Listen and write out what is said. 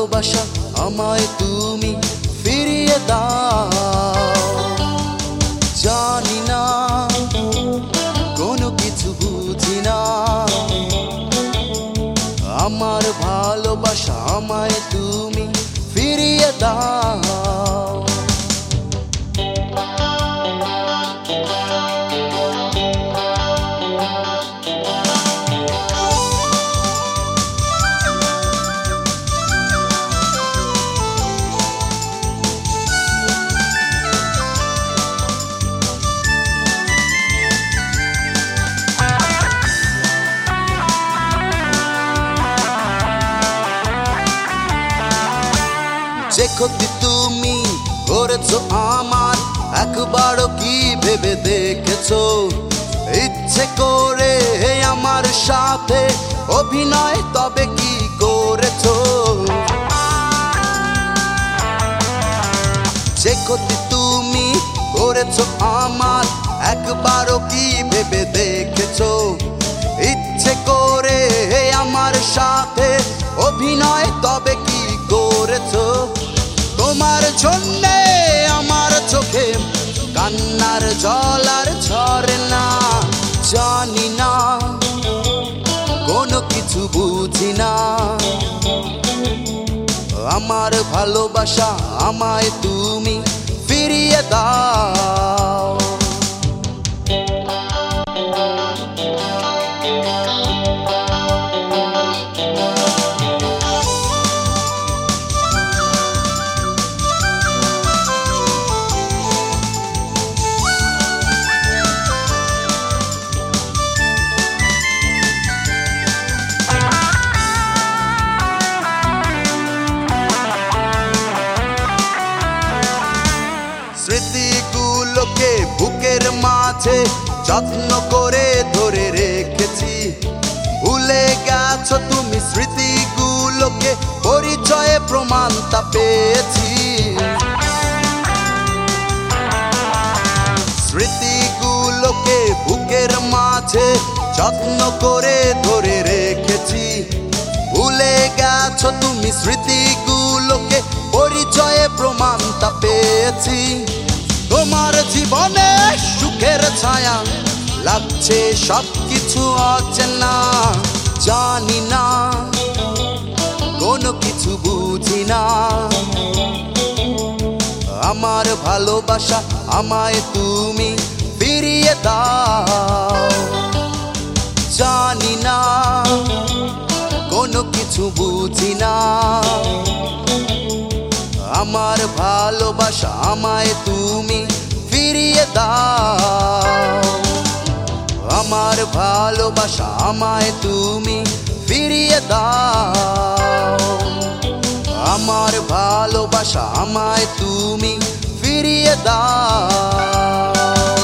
ভালোবাসা আমায় তুমি ফিরিয়ে দাও। জানি না, কোনো কিছু বুঝি না, আমার ভালোবাসা আমায় তুমি ফিরিয়ে দাও। যে ক্ষতি তুমি করেছো আমার, একবারও কি ভেবে দেখেছো? ইচ্ছে করে আমার সাথে অভিনয় তবে কি করেছো? যে ক্ষতি তুমি করেছো আমার, একবারও কি ভেবে দেখেছো? ইচ্ছে করে আমার সাথে অভিনয় তবে কি করেছো? তোমার জন্যে আমার চোখে কান্নার জল আর ঝরে না। জানি না, কোনো কিছু বুঝি না, আমার ভালোবাসা আমায় তুমি ফিরিয়ে দাও। স্মৃতিগুলোকে বুকের মাঝে যত্ন করে ধরে রেখেছি। ভুলে গেছো তুমি স্মৃতিগুলোকে, পরিচয়ে প্রমাণটা পেয়েছি। স্মৃতিগুলোকে বুকের মাঝে যত্ন করে ধরে রেখেছি। ভুলে গেছো তুমি স্মৃতিগুলোকে, পরিচয়ে প্রমাণটা পেয়েছি। তোমার জীবনে সুখের ছায়া লাগছে সবকিছু অচেনা। জানি না, কোনো কিছু বুঝি না, আমার ভালোবাসা আমায় তুমি ফিরিয়ে দাও। জানি না, কোনো কিছু বুঝি না, আমার ভালোবাসা আমায় তুমি ফিরিয়ে দাও। আমার ভালোবাসা আমায় তুমি ফিরিয়ে দাও। আমার ভালোবাসা আমায় তুমি ফিরিয়ে দাও।